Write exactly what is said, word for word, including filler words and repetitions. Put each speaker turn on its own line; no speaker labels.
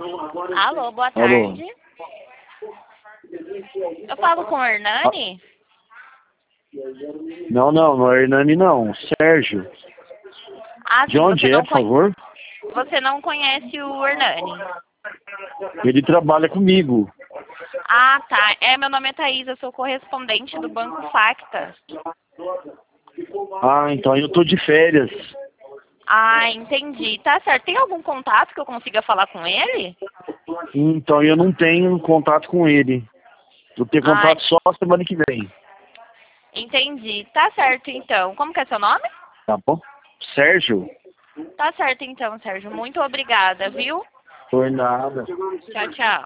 Alô, boa
Alô.
tarde. Eu falo com o Hernani?
Não, não, não é Hernani não. Sérgio.
Ah,
De
sim,
onde
você
é,
não,
por
conhe...
favor?
você não conhece o Hernani.
Ele trabalha comigo.
Ah, tá. É, meu nome é Thaís, eu sou correspondente do Banco Facta.
Ah, então eu tô de férias.
Ah, entendi. Tá certo. Tem algum contato que eu consiga falar com ele?
Então eu não tenho contato com ele. Vou ter
Ah,
contato só semana que vem.
entendi. Tá certo, então. Como que é seu nome?
Tá bom? Sérgio?
Tá certo, então, Sérgio. Muito obrigada, viu?
Por nada.
Tchau, tchau.